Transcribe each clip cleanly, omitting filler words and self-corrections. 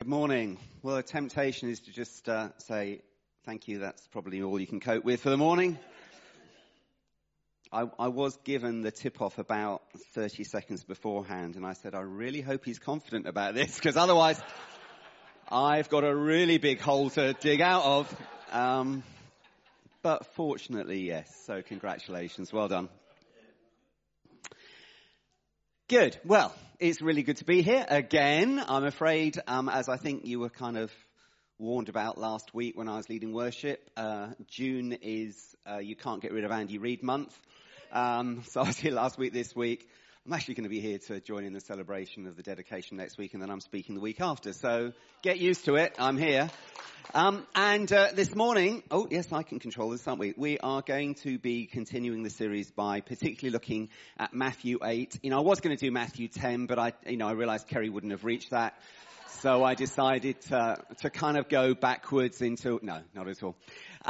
morning. Well, the temptation is to just say, thank you, that's probably all you can cope with for the morning. I was given the tip-off about 30 seconds beforehand, and I said, I really hope he's confident about this, because otherwise I've got a really big hole to dig out of. But fortunately, yes, so congratulations, well done. Good. Well, it's really good to be here again. I'm afraid, as I think you were kind of warned about last week when I was leading worship, June is you can't get rid of Andy Reid month. So I was here last week, this week. I'm actually going to be here to join in the celebration of the dedication next week, and then I'm speaking the week after. So get used to it. I'm here. This morning, oh yes, I can control this, aren't we? We are going to be continuing the series by particularly looking at Matthew 8. I was going to do Matthew 10, but I realized Kerry wouldn't have reached that. So I decided to kind of go backwards into, no, not at all.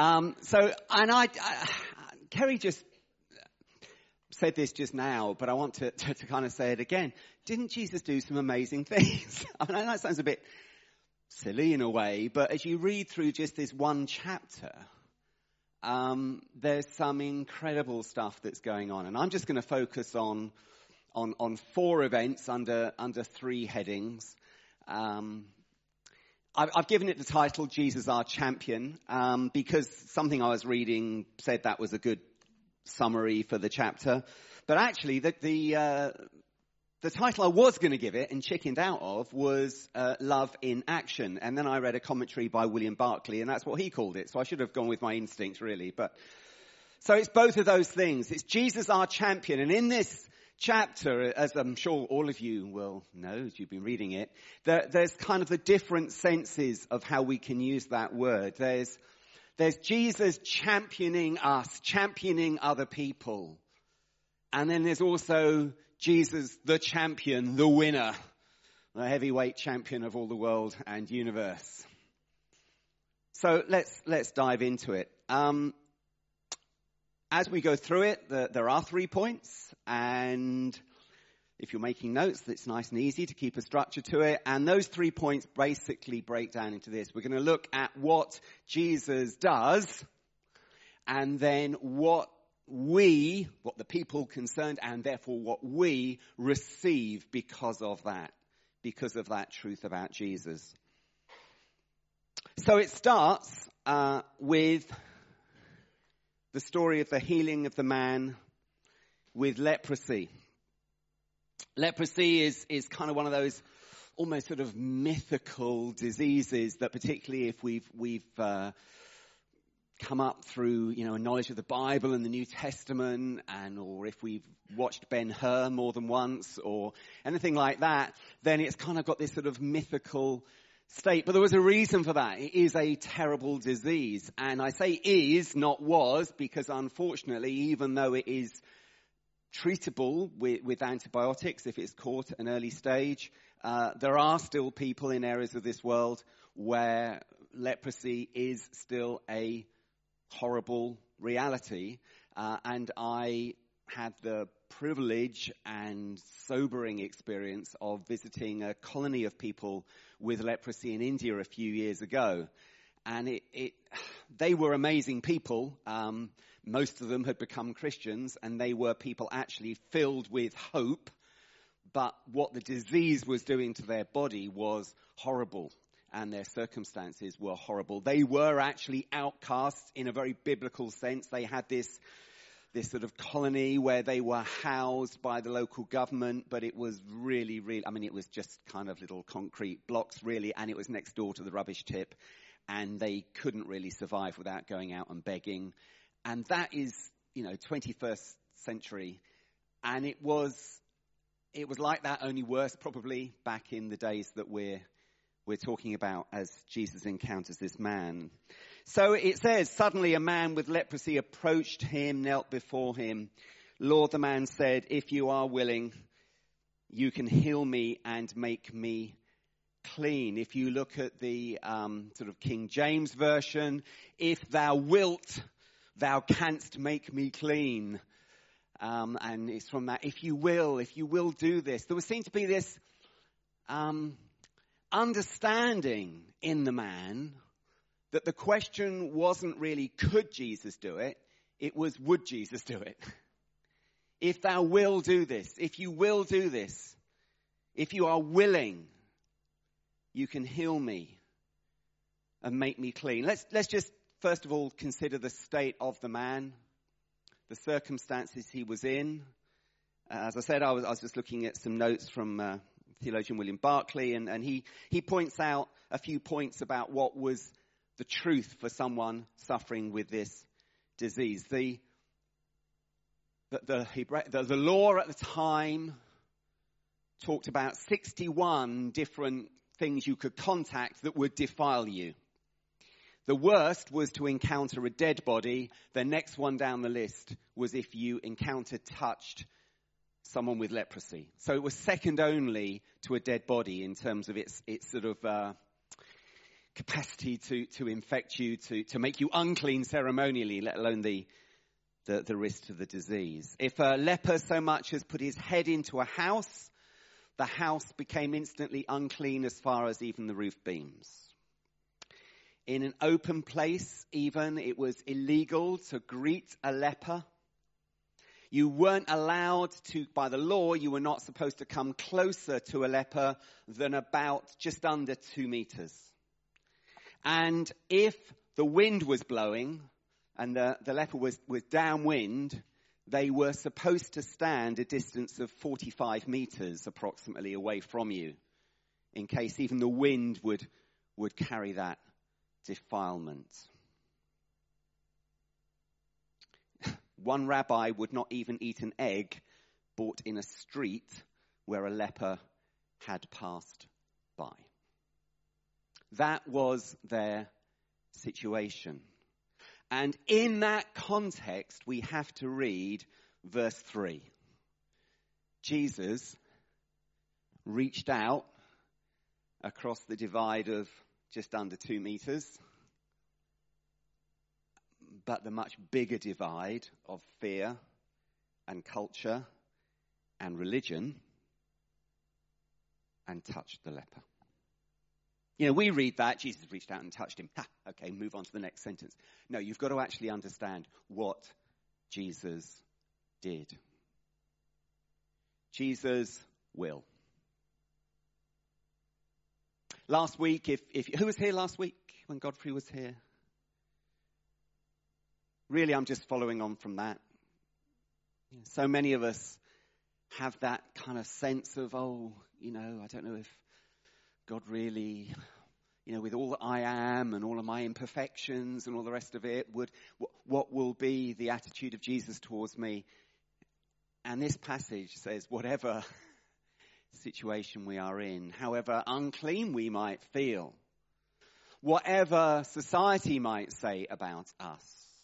Kerry just said this just now, but I want to kind of say it again. Didn't Jesus do some amazing things? I know that sounds a bit silly in a way, but as you read through just this one chapter, there's some incredible stuff that's going on. And I'm just going to focus on four events under three headings. I've given it the title, Jesus Our Champion, because something I was reading said that was a good summary for the chapter. But actually, the title I was going to give it and chickened out of was Love in Action. And then I read a commentary by William Barclay, and that's what he called it. So I should have gone with my instinct, really. So it's both of those things. It's Jesus Our Champion. And in this chapter, as I'm sure all of you will know as you've been reading it, there's kind of the different senses of how we can use that word. There's Jesus championing us, championing other people. And then there's also Jesus, the champion, the winner, the heavyweight champion of all the world and universe. So let's dive into it. As we go through it, there are 3 points, and if you're making notes, it's nice and easy to keep a structure to it. And those 3 points basically break down into this. We're going to look at what Jesus does, and then what the people concerned, and therefore what we receive because of that truth about Jesus. So it starts with the story of the healing of the man with leprosy. Leprosy is kind of one of those almost sort of mythical diseases that, particularly if we've come up through, a knowledge of the Bible and the New Testament, or if we've watched Ben-Hur more than once or anything like that, then it's kind of got this sort of mythical state. But there was a reason for that. It is a terrible disease. And I say is, not was, because unfortunately, even though it is treatable with antibiotics if it's caught at an early stage, there are still people in areas of this world where leprosy is still a horrible reality, and I had the privilege and sobering experience of visiting a colony of people with leprosy in India a few years ago, and they were amazing people. Most of them had become Christians, and they were people actually filled with hope, but what the disease was doing to their body was horrible. And their circumstances were horrible. They were actually outcasts in a very biblical sense. They had this sort of colony where they were housed by the local government, but it was really, it was just kind of little concrete blocks, really, and it was next door to the rubbish tip, and they couldn't really survive without going out and begging. And that is, 21st century, and it was like that, only worse, probably, back in the days that we're talking about as Jesus encounters this man. So it says, suddenly a man with leprosy approached him, knelt before him. Lord, the man said, if you are willing, you can heal me and make me clean. If you look at the sort of King James version, if thou wilt, thou canst make me clean. And it's from that, if you will do this. There would seem to be this understanding in the man that the question wasn't really, could Jesus do it? It was, would Jesus do it? If thou will do this, if you will do this, if you are willing, you can heal me and make me clean. Let's just first of all consider the state of the man, the circumstances he was in. As I said, I was just looking at some notes from theologian William Barclay, and he points out a few points about what was the truth for someone suffering with this disease. The law at the time talked about 61 different things you could contact that would defile you. The worst was to encounter a dead body. The next one down the list was if you touched someone with leprosy. So it was second only to a dead body in terms of its sort of capacity to infect you, to make you unclean ceremonially, let alone the risk to the disease. If a leper so much as put his head into a house, the house became instantly unclean as far as even the roof beams. In an open place, even, it was illegal to greet a leper. You weren't allowed to, by the law, you were not supposed to come closer to a leper than about just under 2 meters. And if the wind was blowing and the leper was downwind, they were supposed to stand a distance of 45 meters approximately away from you, in case even the wind would carry that defilement. One rabbi would not even eat an egg bought in a street where a leper had passed by. That was their situation. And in that context, we have to read verse 3. Jesus reached out across the divide of just under 2 meters, but the much bigger divide of fear and culture and religion, and touched the leper. You know, we read that, Jesus reached out and touched him. Okay, move on to the next sentence. No, you've got to actually understand what Jesus did. Jesus will. Last week, who was here last week when Godfrey was here? Really, I'm just following on from that. So many of us have that kind of sense of, I don't know if God really, with all that I am and all of my imperfections and all the rest of it, what will be the attitude of Jesus towards me? And this passage says, whatever situation we are in, however unclean we might feel, whatever society might say about us,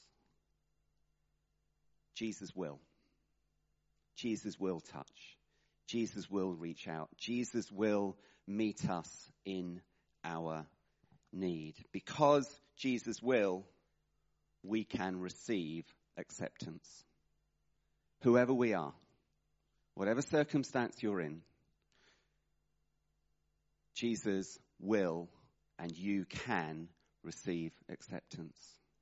Jesus will. Jesus will touch. Jesus will reach out. Jesus will meet us in our need. Because Jesus will, we can receive acceptance. Whoever we are, whatever circumstance you're in, Jesus will and you can receive acceptance.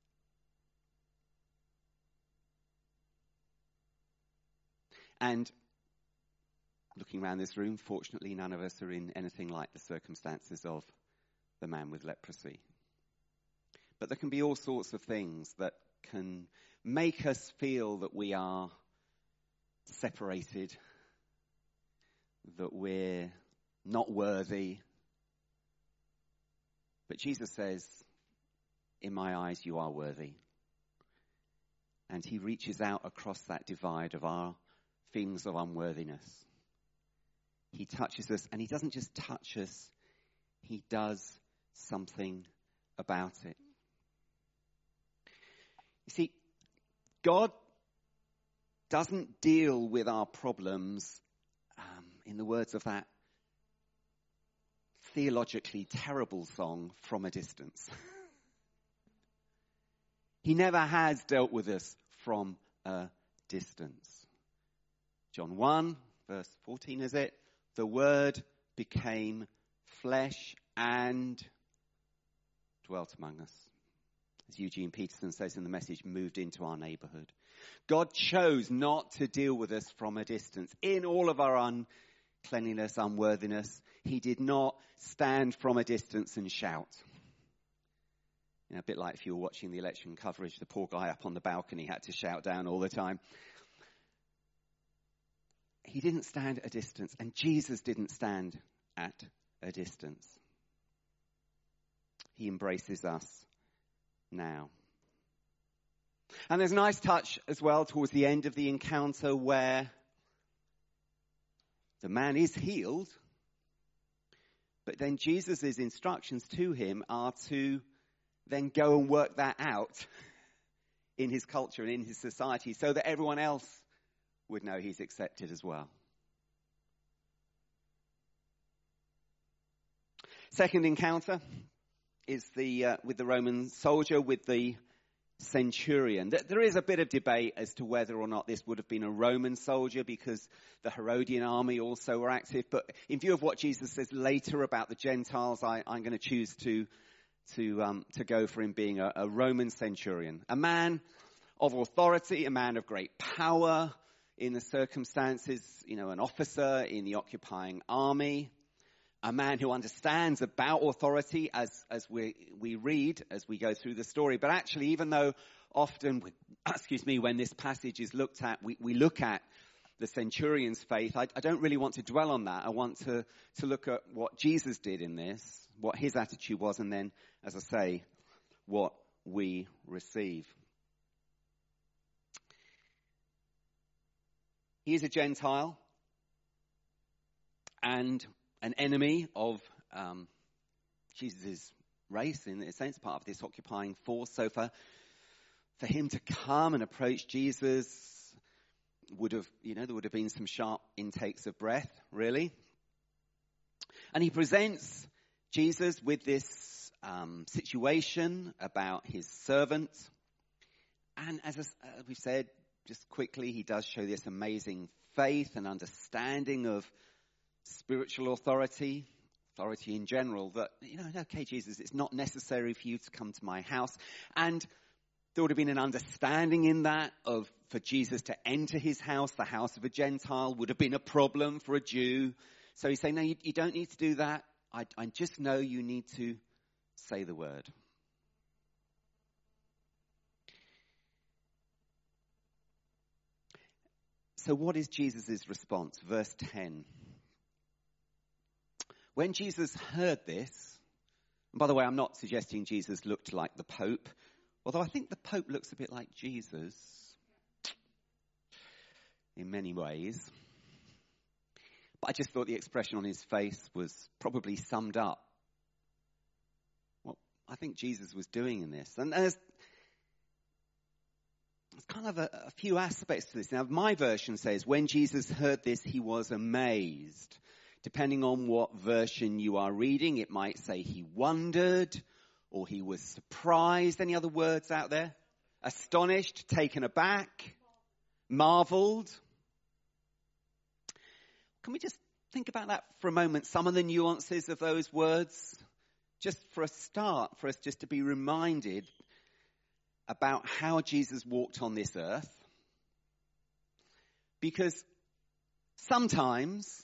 And looking around this room, fortunately, none of us are in anything like the circumstances of the man with leprosy. But there can be all sorts of things that can make us feel that we are separated, that we're not worthy. But Jesus says, in my eyes, you are worthy. And he reaches out across that divide of our feelings of unworthiness. He touches us, and he doesn't just touch us, he does something about it. You see, God doesn't deal with our problems, in the words of that theologically terrible song, from a distance. He never has dealt with us from a distance. John 1, verse 14, is it? The Word became flesh and dwelt among us. As Eugene Peterson says in the Message, moved into our neighborhood. God chose not to deal with us from a distance. In all of our uncleanliness, unworthiness, he did not stand from a distance and shout. You know, a bit like if you were watching the election coverage, the poor guy up on the balcony had to shout down all the time. He didn't stand at a distance, and Jesus didn't stand at a distance. He embraces us now. And there's a nice touch as well towards the end of the encounter where the man is healed, but then Jesus' instructions to him are to then go and work that out in his culture and in his society so that everyone else would know he's accepted as well. Second encounter is with the Roman soldier, with the centurion. There is a bit of debate as to whether or not this would have been a Roman soldier because the Herodian army also were active. But in view of what Jesus says later about the Gentiles, I'm going to choose to go for him being a Roman centurion. A man of authority, a man of great power in the circumstances, you know, an officer in the occupying army. A man who understands about authority as we read, as we go through the story. But actually, even though often, when this passage is looked at, we look at the centurion's faith, I don't really want to dwell on that. I want to look at what Jesus did in this, what his attitude was, and then, as I say, what we receive. He is a Gentile and an enemy of Jesus' race, in a sense, part of this occupying force. So for him to come and approach Jesus there would have been some sharp intakes of breath, really. And he presents Jesus with this situation about his servant. And as we've said, just quickly, he does show this amazing faith and understanding of spiritual authority in general, that, okay, Jesus, it's not necessary for you to come to my house. And there would have been an understanding in that for Jesus to enter his house, the house of a Gentile, would have been a problem for a Jew. So he's saying, no, you don't need to do that. I just know you need to say the word. So what is Jesus' response? Verse 10. When Jesus heard this, and by the way, I'm not suggesting Jesus looked like the Pope, although I think the Pope looks a bit like Jesus in many ways. But I just thought the expression on his face was probably summed up what I think Jesus was doing in this. And there's kind of a few aspects to this. Now, my version says, when Jesus heard this, he was amazed. Depending on what version you are reading, it might say he wondered or he was surprised. Any other words out there? Astonished, taken aback, marveled. Can we just think about that for a moment? Some of the nuances of those words, just for a start, for us just to be reminded about how Jesus walked on this earth. Because sometimes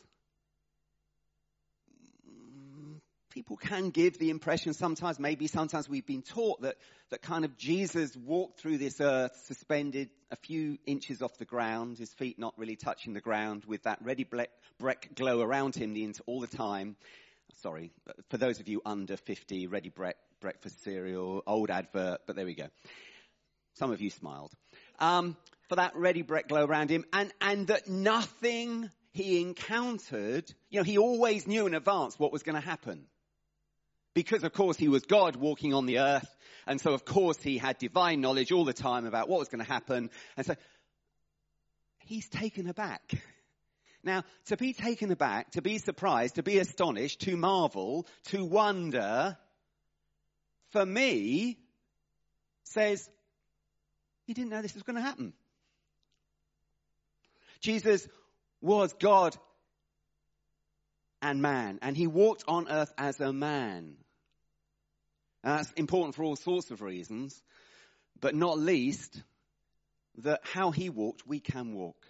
people can give the impression, sometimes we've been taught that kind of Jesus walked through this earth suspended a few inches off the ground, his feet not really touching the ground, with that ready Brek glow around him all the time. Sorry, for those of you under 50, Ready Brek breakfast cereal, old advert, but there we go. Some of you smiled. For that Ready Brek glow around him, and that nothing he encountered, he always knew in advance what was going to happen. Because, of course, he was God walking on the earth. And so, of course, he had divine knowledge all the time about what was going to happen. And so he's taken aback. Now, to be taken aback, to be surprised, to be astonished, to marvel, to wonder, for me, says he didn't know this was going to happen. Jesus was God and man. And he walked on earth as a man. And that's important for all sorts of reasons, but not least that how he walked, we can walk.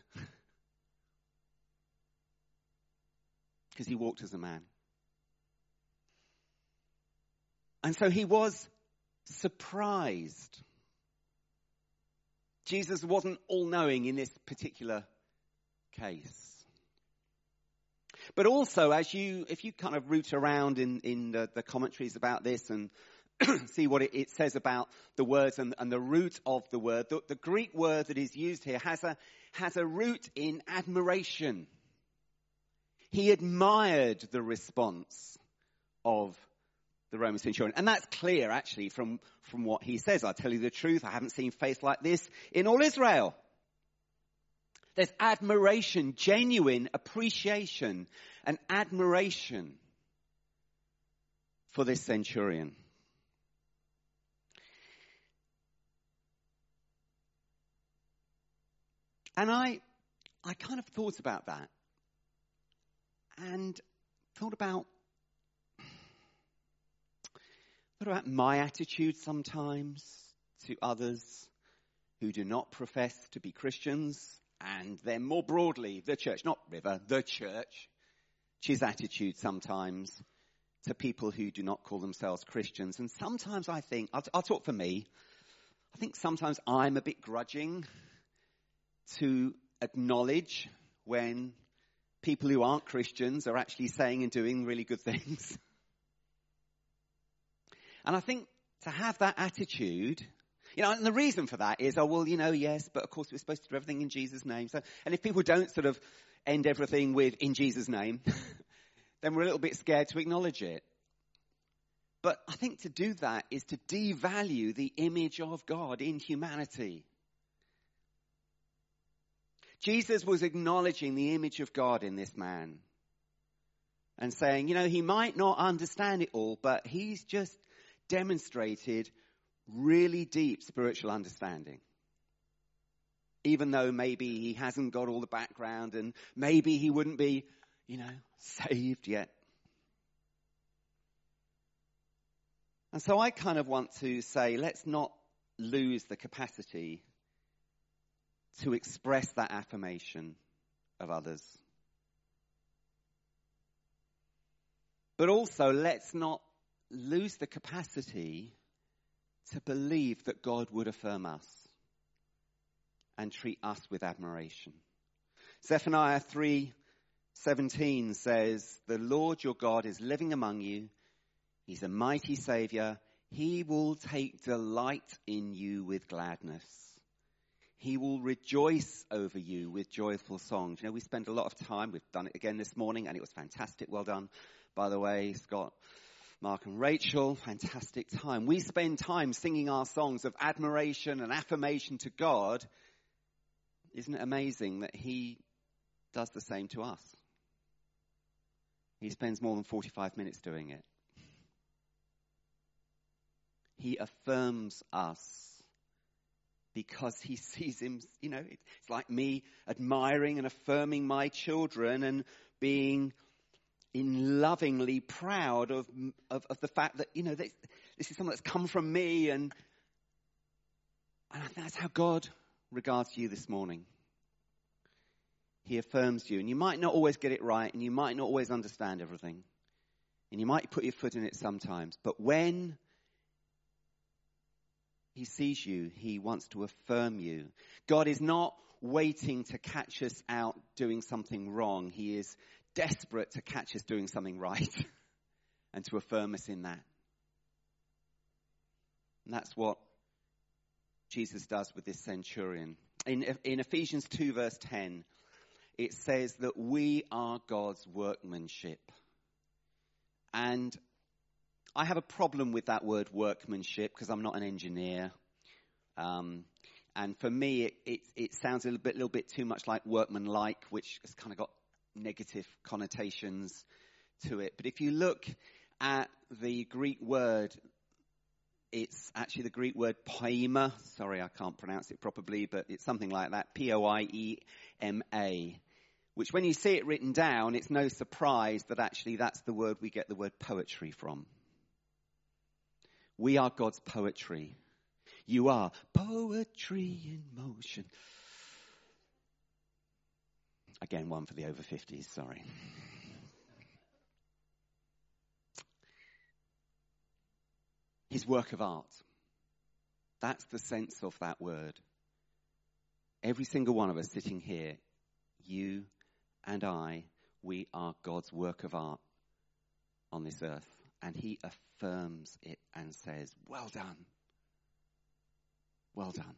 Because he walked as a man. And so he was surprised. Jesus wasn't all-knowing in this particular case. But also, if you kind of root around in the commentaries about this and see what it says about the words and the root of the word, the Greek word that is used here has a root in admiration. He admired the response of the Roman centurion. And that's clear, actually, from what he says. I'll tell you the truth, I haven't seen faith like this in all Israel. There's admiration, genuine appreciation and admiration for this centurion. And I kind of thought about that. And thought about my attitude sometimes to others who do not profess to be Christians, and then more broadly, the church, not River, the church's attitude sometimes to people who do not call themselves Christians. And sometimes I think, I'll talk for me, I think sometimes I'm a bit grudging to acknowledge when people who aren't Christians are actually saying and doing really good things. And I think to have that attitude, and the reason for that is, yes, but of course we're supposed to do everything in Jesus' name. So, and if people don't sort of end everything with in Jesus' name, then we're a little bit scared to acknowledge it. But I think to do that is to devalue the image of God in humanity. Jesus was acknowledging the image of God in this man and saying, he might not understand it all, but he's just demonstrated really deep spiritual understanding. Even though maybe he hasn't got all the background and maybe he wouldn't be, saved yet. And so I kind of want to say, let's not lose the capacity to express that affirmation of others. But also, let's not lose the capacity to believe that God would affirm us and treat us with admiration. Zephaniah 3:17 says, "The Lord your God is living among you. He's a mighty Savior. He will take delight in you with gladness. He will rejoice over you with joyful songs." We spend a lot of time, we've done it again this morning, and it was fantastic. Well done, by the way, Scott, Mark and Rachel. Fantastic time. We spend time singing our songs of admiration and affirmation to God. Isn't it amazing that he does the same to us? He spends more than 45 minutes doing it. He affirms us because he sees him, it's like me admiring and affirming my children and being lovingly proud of the fact that, this is something that's come from me. And I think that's how God regards you this morning. He affirms you. And you might not always get it right, and you might not always understand everything. And you might put your foot in it sometimes. But when he sees you, he wants to affirm you. God is not waiting to catch us out doing something wrong. He is desperate to catch us doing something right and to affirm us in that. And that's what Jesus does with this centurion. In Ephesians 2 verse 10, it says that we are God's workmanship. And I have a problem with that word workmanship because I'm not an engineer. And for me, it sounds a little bit too much like workmanlike, which has kind of got negative connotations to it. But if you look at the Greek word, it's actually the Greek word poema. Sorry, I can't pronounce it properly, but it's something like that. Poiema, which when you see it written down, it's no surprise that actually that's the word we get the word poetry from. We are God's poetry. You are poetry in motion. Again, one for the over 50s, sorry. His work of art. That's the sense of that word. Every single one of us sitting here, you and I, we are God's work of art on this earth. And he affirms it and says, well done. Well done.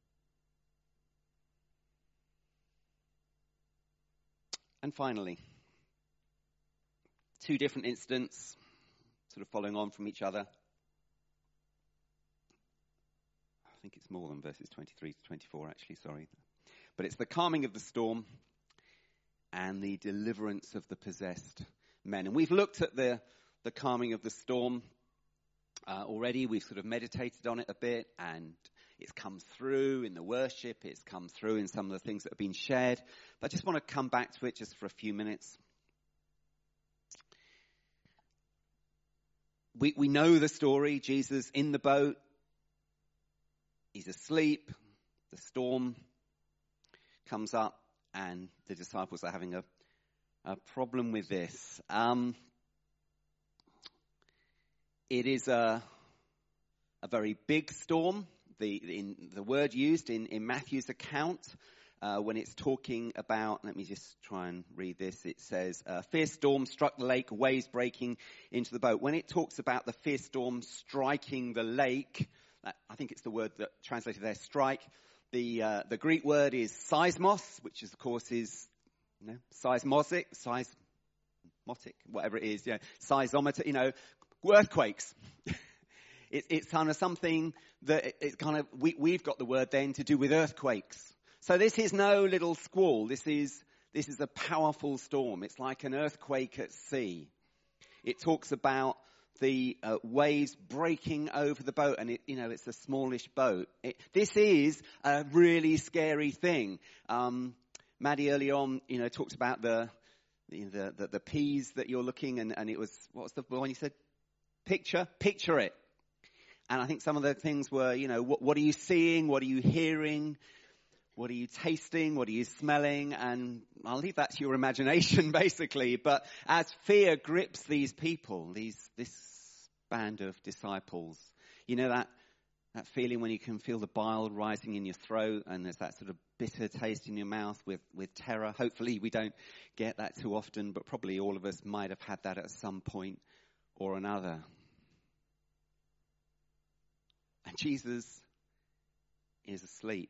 And finally, two different incidents, sort of following on from each other. I think it's more than verses 23 to 24, actually, sorry. But it's the calming of the storm and the deliverance of the possessed men. And we've looked at the calming of the storm already. We've sort of meditated on it a bit, and it's come through in the worship. It's come through in some of the things that have been shared. But I just want to come back to it just for a few minutes. We know the story. Jesus in the boat. He's asleep. The storm comes up, and the disciples are having a problem with this. It is a very big storm. The word used in Matthew's account when it's talking about, let me just try and read this. It says, a fierce storm struck the lake, waves breaking into the boat. When it talks about the fierce storm striking the lake, I think it's the word that translated there, strike. The Greek word is seismos, which is, of course is seismotic, whatever it is, seismometer, earthquakes. It's kind of something that it's kind of, we've got the word then to do with earthquakes. So this is no little squall. This is a powerful storm. It's like an earthquake at sea. It talks about the waves breaking over the boat, and it's a smallish boat. This is a really scary thing. Maddie early on, talked about the peas that you're looking, and it was, what was the one you said? Picture it. And I think some of the things were, what are you seeing? What are you hearing? What are you tasting? What are you smelling? And I'll leave that to your imagination, basically. But as fear grips these people, this band of disciples, that feeling when you can feel the bile rising in your throat and there's that sort of bitter taste in your mouth with terror. Hopefully we don't get that too often, but probably all of us might have had that at some point or another. And Jesus is asleep.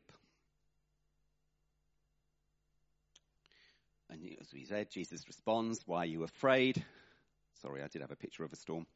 And as we said, Jesus responds, why are you afraid? Sorry, I did have a picture of a storm.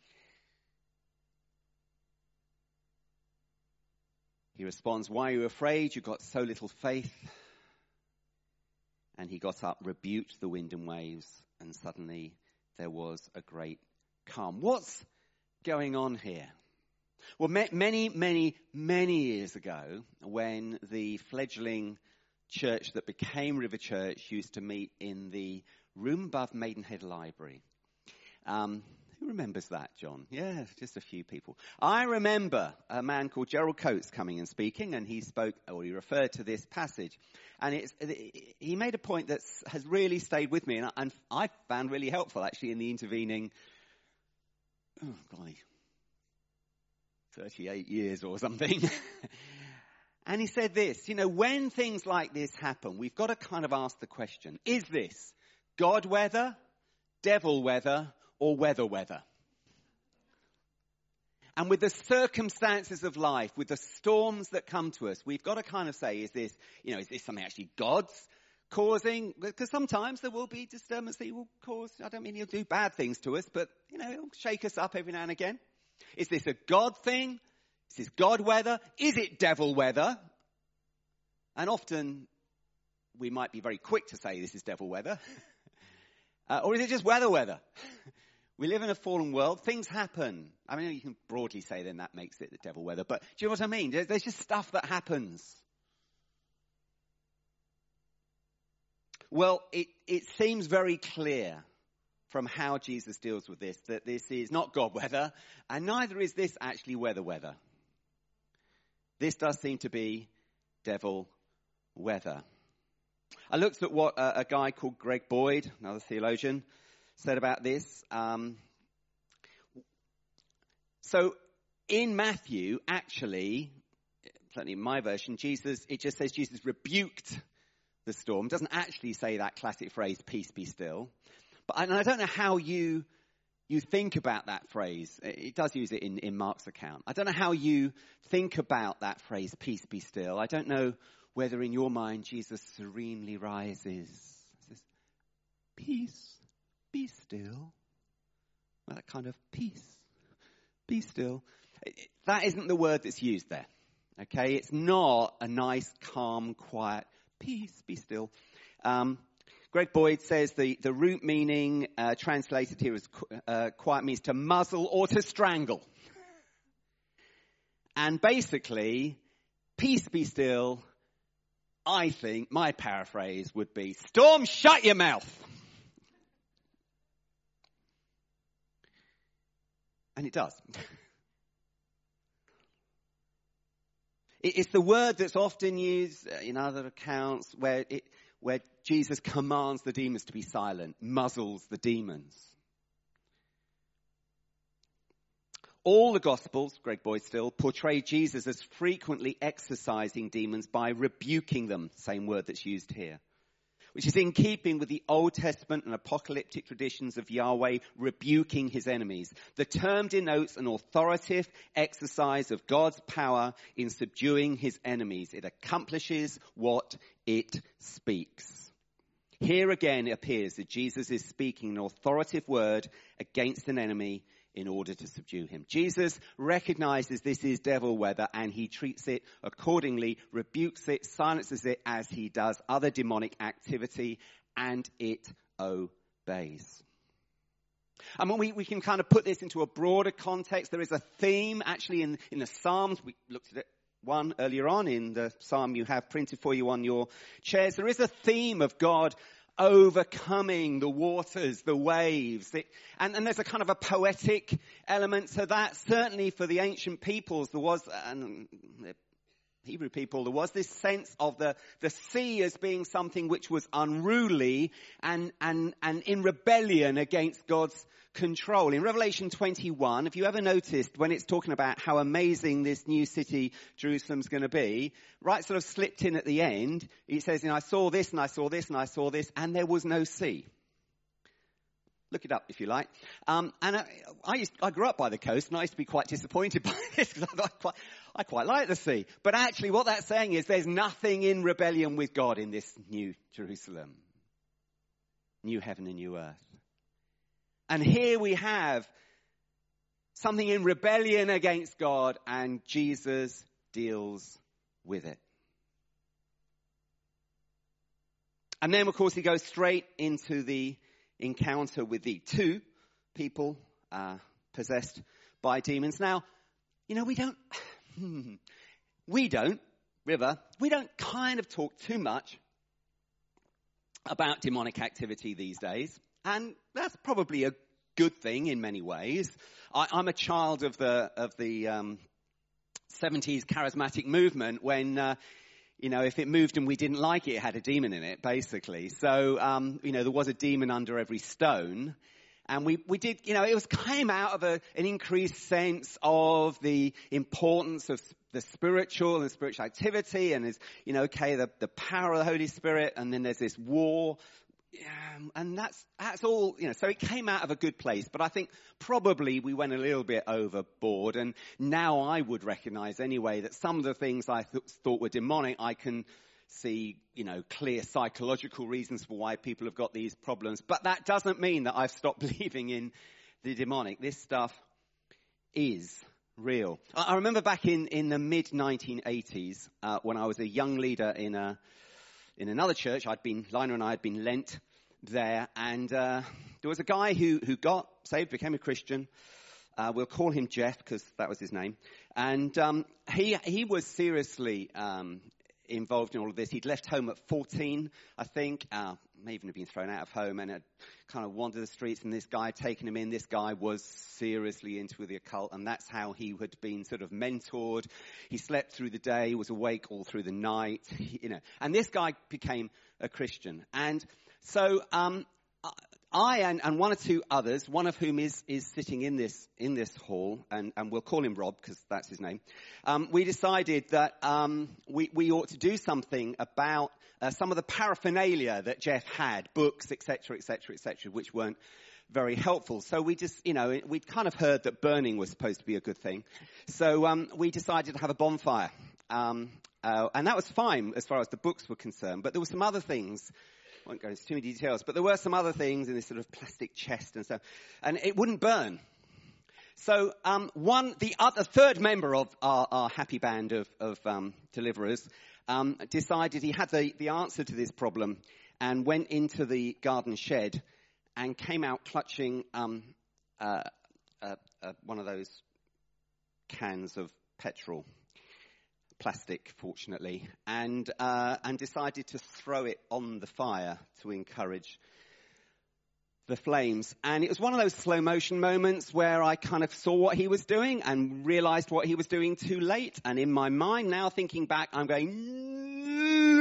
He responds, why are you afraid? You've got so little faith. And he got up, rebuked the wind and waves, and suddenly there was a great calm. What's going on here? Well, many, many, many years ago, when the fledgling church that became River Church used to meet in the room above Maidenhead Library. Who remembers that, John? Yeah, just a few people. I remember a man called Gerald Coates coming and speaking, and he referred to this passage. And he made a point that has really stayed with me, and I found really helpful, actually, in the intervening, 38 years or something. And he said this, when things like this happen, we've got to kind of ask the question, is this God weather, devil weather, or weather weather? And with the circumstances of life, with the storms that come to us, we've got to kind of say, is this something actually God's causing? Because sometimes there will be disturbance that he will cause. I don't mean he'll do bad things to us, but, he'll shake us up every now and again. Is this a God thing? Is this God weather? Is it devil weather? And often we might be very quick to say this is devil weather. Or is it just weather? We live in a fallen world. Things happen. I mean, you can broadly say then that makes it the devil weather. But do you know what I mean? There's just stuff that happens. Well, it seems very clear from how Jesus deals with this that this is not God weather, and neither is this actually weather. This does seem to be devil weather. I looked at what a guy called Greg Boyd, another theologian, said about this. So in Matthew, actually, certainly in my version, it just says Jesus rebuked the storm. It doesn't actually say that classic phrase, peace be still. But I don't know how you think about that phrase. It does use it in Mark's account. I don't know how you think about that phrase, peace be still. I don't know whether in your mind Jesus serenely rises, says, peace, be still. Well, that kind of peace, be still. That isn't the word that's used there. Okay, it's not a nice, calm, quiet, peace, be still. Greg Boyd says the root meaning translated here as quiet means to muzzle or to strangle. And basically, peace be still, I think my paraphrase would be, storm, shut your mouth. And it does. It's the word that's often used in other accounts where Jesus commands the demons to be silent, muzzles the demons. All the Gospels, Greg Boyd still, portray Jesus as frequently exorcising demons by rebuking them, same word that's used here, which is in keeping with the Old Testament and apocalyptic traditions of Yahweh rebuking his enemies. The term denotes an authoritative exercise of God's power in subduing his enemies. It accomplishes what it speaks. Here again it appears that Jesus is speaking an authoritative word against an enemy in order to subdue him. Jesus recognizes this is devil weather and he treats it accordingly, rebukes it, silences it as he does other demonic activity, and it obeys. I mean, we can kind of put this into a broader context. There is a theme actually in the Psalms. We looked at it one earlier on in the Psalm you have printed for you on your chairs. There is a theme of God overcoming the waters, the waves. And there's a kind of a poetic element to that. Certainly for the ancient peoples, there was, and the Hebrew people, there was this sense of the sea as being something which was unruly and in rebellion against God's control. In Revelation 21, have you ever noticed when it's talking about how amazing this new city Jerusalem's going to be, right sort of slipped in at the end, he says, I saw this and I saw this and I saw this, and there was no sea. Look it up if you like. And I grew up by the coast and I used to be quite disappointed by this because I quite like the sea. But actually what that's saying is there's nothing in rebellion with God in this new Jerusalem. New heaven and new earth. And here we have something in rebellion against God, and Jesus deals with it. And then, of course, he goes straight into the encounter with the two people possessed by demons. Now, we don't kind of talk too much about demonic activity these days. And that's probably a good thing in many ways. I'm a child of the 70s charismatic movement when, if it moved and we didn't like it, it had a demon in it, basically. So, there was a demon under every stone. And we did, it came out of an increased sense of the importance of the spiritual and spiritual activity. And the power of the Holy Spirit. And then there's this war. And that's all, so it came out of a good place. But I think probably we went a little bit overboard. And now I would recognize anyway that some of the things I thought were demonic, I can see, clear psychological reasons for why people have got these problems. But that doesn't mean that I've stopped believing in the demonic. This stuff is real. I remember back in the mid-1980s when I was a young leader in another church. Liner and I had been lent there, and there was a guy who got saved, became a Christian. We'll call him Jeff because that was his name. And he was seriously involved in all of this. He'd left home at 14, I think. May even have been thrown out of home and had kind of wandered the streets, and this guy had taken him in. This guy was seriously into the occult, and that's how he had been sort of mentored. He slept through the day, was awake all through the night, and this guy became a Christian. And so, I and one or two others, one of whom is sitting in this hall, and we'll call him Rob because that's his name. We decided that we ought to do something about some of the paraphernalia that Jeff had, books, etc., which weren't very helpful. So we just, we'd kind of heard that burning was supposed to be a good thing. So we decided to have a bonfire, and that was fine as far as the books were concerned. But there were some other things. I won't go into too many details, but there were some other things in this sort of plastic chest and stuff, and it wouldn't burn. So the third member of our happy band of deliverers decided he had the answer to this problem and went into the garden shed and came out clutching one of those cans of petrol. Plastic, fortunately, and decided to throw it on the fire to encourage the flames. And it was one of those slow motion moments where I kind of saw what he was doing and realized what he was doing too late. And in my mind, now thinking back, I'm going,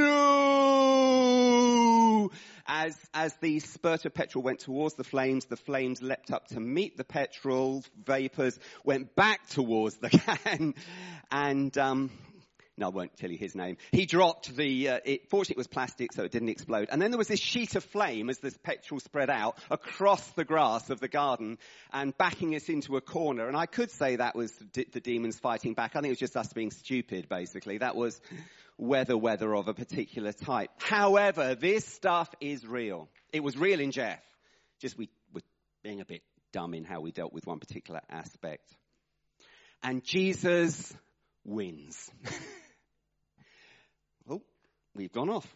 no! As the spurt of petrol went towards the flames leapt up to meet the petrol vapors, went back towards the can, and no, I won't tell you his name. He dropped fortunately it was plastic, so it didn't explode. And then there was this sheet of flame as the petrol spread out across the grass of the garden and backing us into a corner. And I could say that was the demons fighting back. I think it was just us being stupid, basically. That was weather of a particular type. However, this stuff is real. It was real in Jeff. Just we were being a bit dumb in how we dealt with one particular aspect. And Jesus wins. Oh, we've gone off.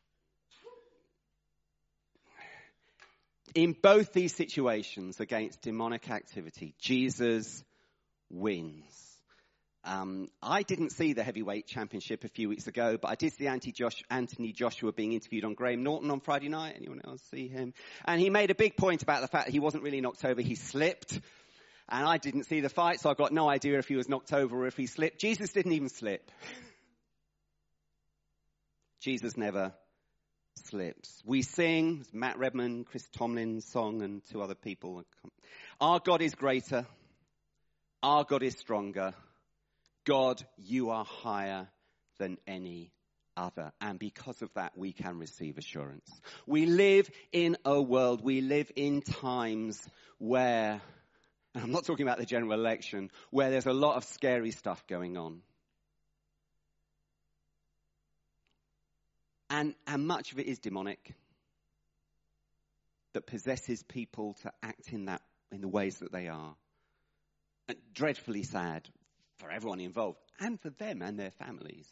In both these situations against demonic activity, Jesus wins. I didn't see the heavyweight championship a few weeks ago, but I did see Anthony Joshua being interviewed on Graham Norton on Friday night. Anyone else see him? And he made a big point about the fact that he wasn't really knocked over, he slipped. And I didn't see the fight, so I've got no idea if he was knocked over or if he slipped. Jesus didn't even slip. Jesus never slips. We sing, Matt Redman, Chris Tomlin's song, and two other people. Our God is greater. Our God is stronger. God, you are higher than any other. And because of that, we can receive assurance. We live in a world, we live in times where, and I'm not talking about the general election, where there's a lot of scary stuff going on. And much of it is demonic, that possesses people to act in the ways that they are. And dreadfully sad for everyone involved, and for them and their families.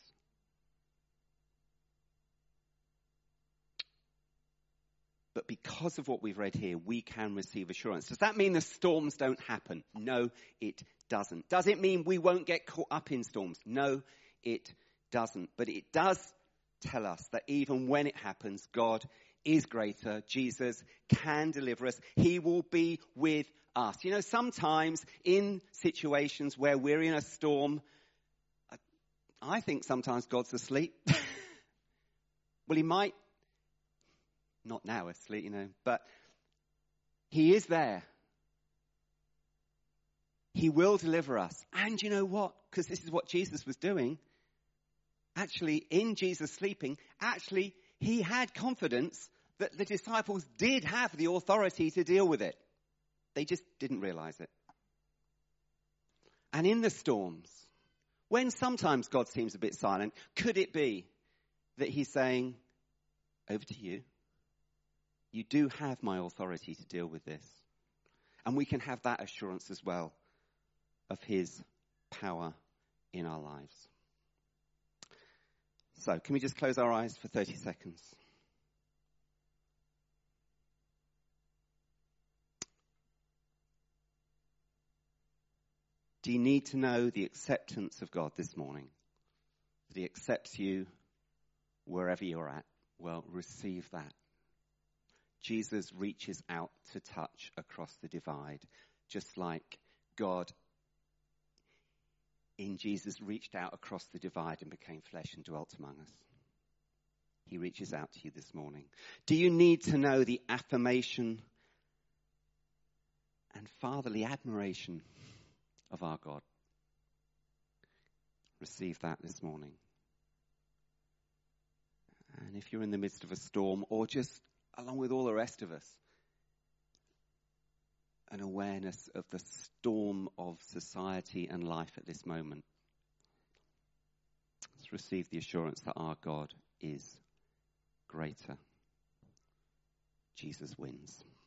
But because of what we've read here, we can receive assurance. Does that mean the storms don't happen? No, it doesn't. Does it mean we won't get caught up in storms? No, it doesn't. But it does tell us that even when it happens, God is greater. Jesus can deliver us. He will be with us. You know, sometimes in situations where we're in a storm, I think sometimes God's asleep. Well, he might. Not now asleep, but he is there. He will deliver us. And you know what? Because this is what Jesus was doing. Actually, in Jesus sleeping, he had confidence that the disciples did have the authority to deal with it. They just didn't realize it. And in the storms, when sometimes God seems a bit silent, could it be that he's saying, over to you. You do have my authority to deal with this. And we can have that assurance as well of his power in our lives. So, can we just close our eyes for 30 seconds? Do you need to know the acceptance of God this morning? That he accepts you wherever you're at, well, receive that. Jesus reaches out to touch across the divide, just like God in Jesus reached out across the divide and became flesh and dwelt among us. He reaches out to you this morning. Do you need to know the affirmation and fatherly admiration of our God? Receive that this morning. And if you're in the midst of a storm, or just along with all the rest of us, an awareness of the storm of society and life at this moment, let's receive the assurance that our God is greater. Jesus wins.